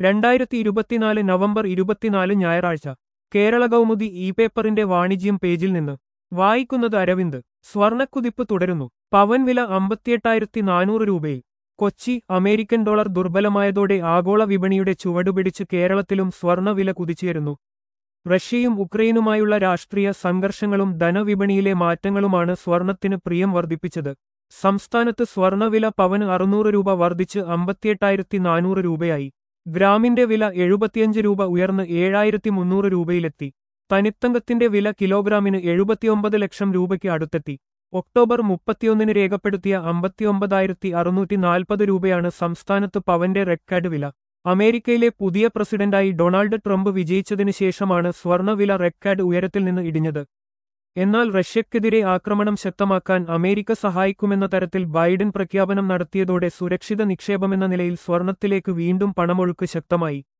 2024 November 24 ഞായറാഴ്ച Kerala Kaumudi E പേപ്പറിന്റെ വാണിജ്യം പേജിൽ നിന്ന് വായിക്കുന്നത് അരവിന്ദ്. സ്വർണക്കുതിപ്പ് തുടരുന്നു. പവൻ വില 58,400 രൂപയിൽ. കൊച്ചി. അമേരിക്കൻ ഡോളർ ദുർബലമായതോടെ ആഗോള വിപണിയുടെ ചുവടുപിടിച്ച് കേരളത്തിലും സ്വർണവില കുതിച്ചുയരുന്നു. റഷ്യയും ഉക്രൈനുമായുള്ള രാഷ്ട്രീയ സംഘർഷങ്ങളും ധനവിപണിയിലെ മാറ്റങ്ങളുമാണ് സ്വർണത്തിന് പ്രിയം വർദ്ധിപ്പിച്ചത്. സംസ്ഥാനത്ത് സ്വർണവില പവന് 600 രൂപ വർദ്ധിച്ച് 58,400 രൂപയായി. ഗ്രാമിന്റെ വില 75 രൂപ ഉയർന്ന് 7,300 രൂപയിലെത്തി. തനിത്തങ്കത്തിന്റെ വില കിലോഗ്രാമിന് 79 ലക്ഷം രൂപയ്ക്ക് അടുത്തെത്തി. ഒക്ടോബർ 31 രേഖപ്പെടുത്തിയ 59,640 രൂപയാണ് സംസ്ഥാനത്ത് പവന്റെ റെക്കോർഡ് വില. അമേരിക്കയിലെ പുതിയ പ്രസിഡന്റായി ഡൊണാൾഡ് ട്രംപ് വിജയിച്ചതിന് ശേഷമാണ് സ്വർണവില റെക്കോർഡ് ഉയരത്തിൽ നിന്ന് ഇടിഞ്ഞത്. എന്നാൽ റഷ്യക്കെതിരെ ആക്രമണം ശക്തമാക്കാൻ അമേരിക്ക സഹായിക്കുമെന്ന തരത്തിൽ ബൈഡൻ പ്രഖ്യാപനം നടത്തിയതോടെ സുരക്ഷിത നിക്ഷേപമെന്ന നിലയിൽ സ്വർണത്തിലേക്ക് വീണ്ടും പണമൊഴുക്ക് ശക്തമായി.